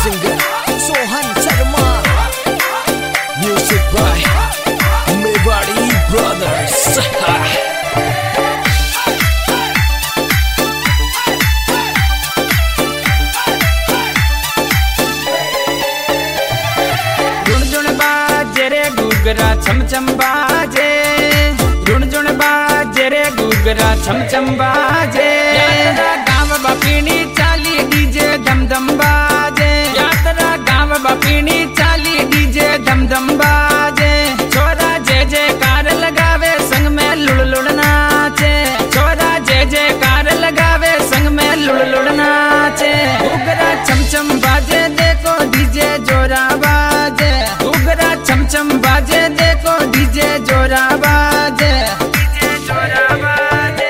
singer Sohan Sharma. Music by Mewari Brothers. गुगरा छम छम बाजे रुण जुण बाजे रे गुगरा छम छम बाजे यात्रा गाँव बापीनी चाली डीजे धम धम बाजे यात्रा गाँव बापीनी चाली डीजे धम धम बाजे छोरा जय जयकार लगावे संग में लुड़ लुड़ नाचे छोरा जय जयकार लगावे संग में लुड़ लुड़ नाचे गुगरा छम छम बाजे देखो डीजे जोरा बाजे गुगरा छम छम बाजे देखो डीजे जोरा बाजे डीजे जोरा बाजे।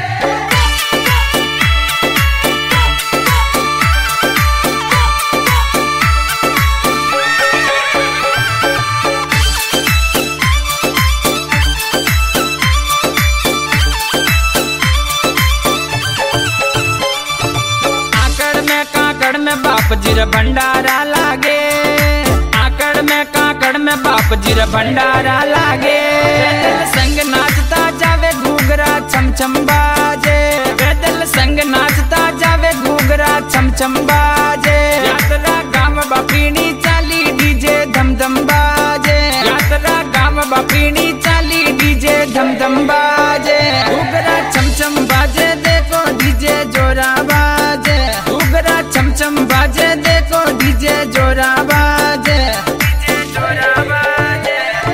काकड़ में बाप जीर भंडारा लागे आकड़ में काकड़ में बाप जीर भंडारा लागे पैदल संग नाचता जावे घूगरा छम छम बाजे पैदल संग नाचता जावे घूगरा छम छम बाजे यात्रा गाँव बापीनी चाली डीजे धम धम बाजे यात्रा गाँव बापीनी चाली डीजे धम धम बाजे घूगरा छम छम बाजे देखो डीजे जोरा बाजे घूगरा छम छम बाजे देखो डीजे जोरा बाजे डीजे जोरा बाजे।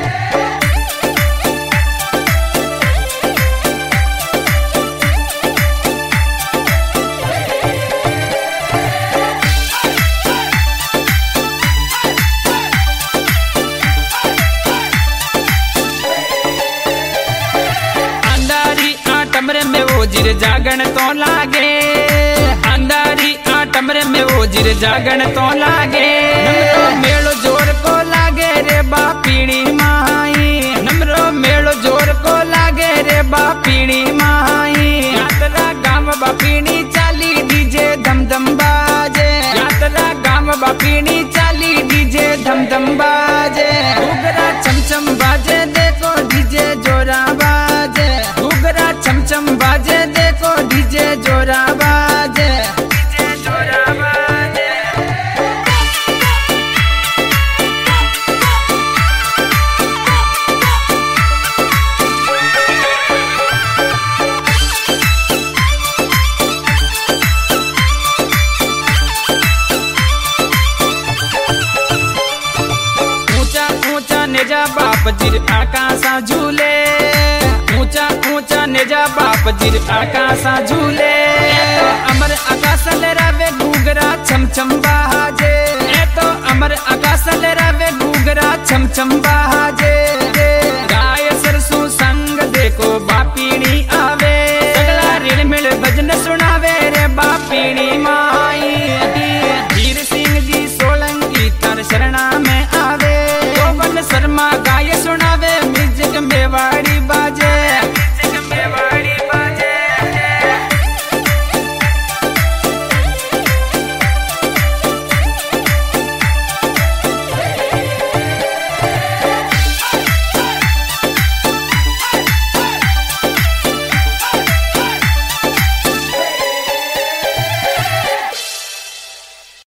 अंधारी आटमरे में वो जिर जागण तो लागे अंधारी आटमरे में वो जिर जागण तो लागे नमरो मेलो जोर को लागे रे बापीणी माई नमरो मेलो जोर को लागे रे बापीणी माई यात्रा गाँव बापीणी चाली डीजे धम धम बाजे यात्रा गाँव बापीणी चाली डीजे धम धम बाजे घूगरा छम छम बाजे देखो डीजे जोरा बाजे घूगरा छम छम बाजे देखो डीजे जोरा बाजे डीजे जोरा बाजे। ऊंचा ऊंचा नेजा बाप जिर आकाशा झूले ऊंचा ऊंचा नेजा बाप जिर आकाशा झूले तो अमर आकाश लहरावे घूगरा छम छम बाजे तो अमर आकाश लहरावे घूगरा छम छम बाजे।